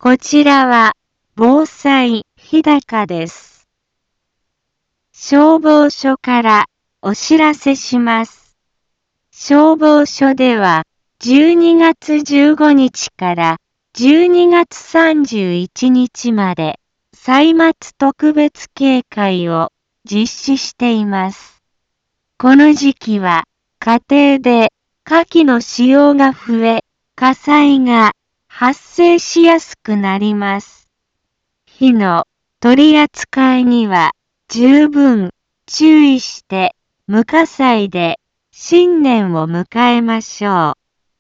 こちらは防災日高です。消防署からお知らせします。消防署では12月15日から12月31日まで歳末特別警戒を実施しています。この時期は家庭で火器の使用が増え、火災が発生しやすくなります。火の取り扱いには十分注意して無火災で新年を迎えましょう。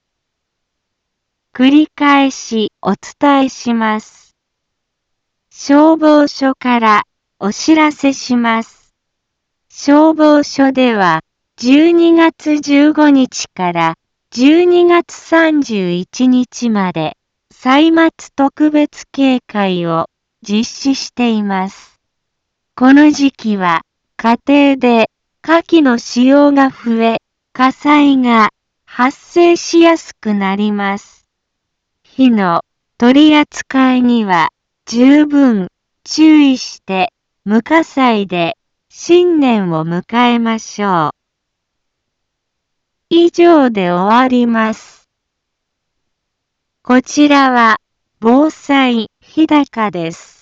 繰り返しお伝えします。消防署からお知らせします。消防署では12月15日から12月31日まで歳末特別警戒を実施しています。この時期は家庭で火器の使用が増え、火災が発生しやすくなります。火の取り扱いには十分注意して無火災で新年を迎えましょう。以上で終わります。こちらは防災日高です。